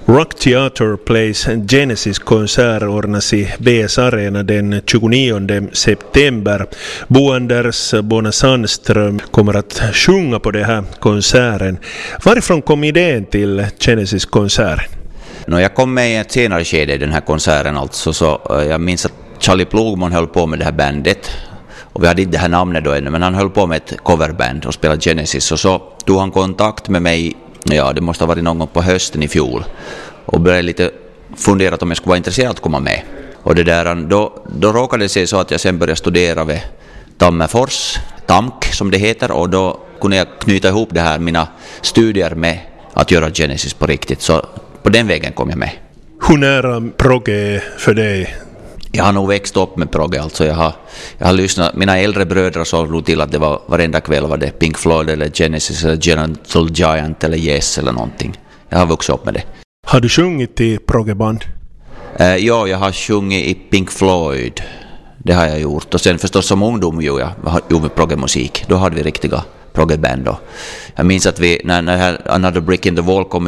Rock Theater Plays Genesis-konsert ordnas i BS Arena den 29 september. Bo Anders Bona Sandström kommer att sjunga på den här konserten. Varifrån kom idén till Genesis-konserten? Jag kom med i ett senare skede i den här konserten alltså, så jag minns att Charlie Plugman höll på med det här bandet. Och vi hade inte det här namnet då ännu, men han höll på med ett coverband och spelade Genesis. Och så tog han kontakt med mig, det måste ha varit någon gång på hösten i fjol. Och började lite fundera om jag skulle vara intresserad att komma med. Och det där, då råkade det sig så att jag sen började studera vid Tammerfors, TAMK som det heter. Och då kunde jag knyta ihop det här, mina studier med att göra Genesis på riktigt. Så på den vägen kom jag med. Hur nära progge för dig? Jag har nog växt upp med progge, alltså jag har lyssnat. Mina äldre bröder såg nog till att det var varenda kväll var det Pink Floyd eller Genesis eller Gentle Giant eller Yes eller någonting. Jag har vuxit upp med det. Har du sjungit i proggeband? Ja, jag har sjungit i Pink Floyd. Det har jag gjort. Och sen förstås som ungdom gjorde med proggemusik. Då hade vi riktiga proggeband då. Jag minns att vi, när Another Brick in the Wall kom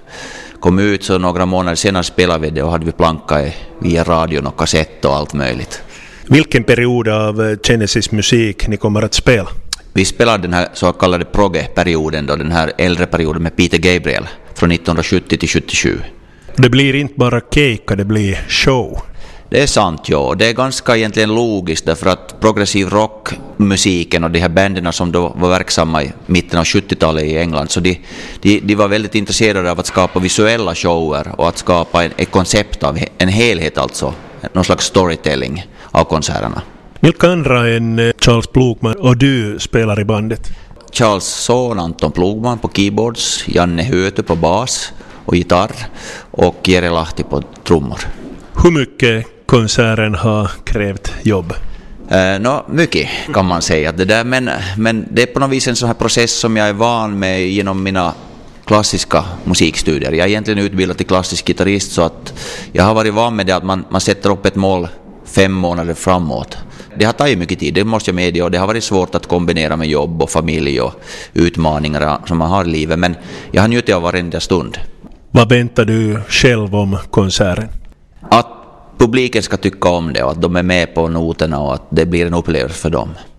ut så några månader senare spelade vi det och hade vi plankat via radion och kassett och allt möjligt. Vilken period av Genesis musik ni kommer att spela? Vi spelade den här så kallade progge-perioden då, den här äldre perioden med Peter Gabriel från 1970 till 77. Det blir inte bara kejka, det blir show. Det är sant, ja. Det är ganska egentligen logiskt därför att progressiv rockmusiken och de här bänderna som då var verksamma i mitten av 70-talet i England, så de var väldigt intresserade av att skapa visuella shower och att skapa ett koncept av en helhet, alltså någon slags storytelling av konserterna. Vilka andra än Charles Plugman och du spelar i bandet? Charles son Anton Plugman på keyboards, Janne Hötö på bas och gitarr och Jere Lahti på trummor. Hur mycket konserten har krävt jobb? Mycket kan man säga. Det där, men det är på något vis en sån här process som jag är van med genom mina klassiska musikstudier. Jag är egentligen utbildad till klassisk gitarrist, så att jag har varit van med det att man sätter upp ett mål 5 månader framåt. Det har tagit mycket tid, det måste jag medge, och det har varit svårt att kombinera med jobb och familj och utmaningar som man har i livet, men jag har njutit av varenda stund. Vad väntar du själv om konserten? Att publiken ska tycka om det och att de är med på noterna och att det blir en upplevelse för dem.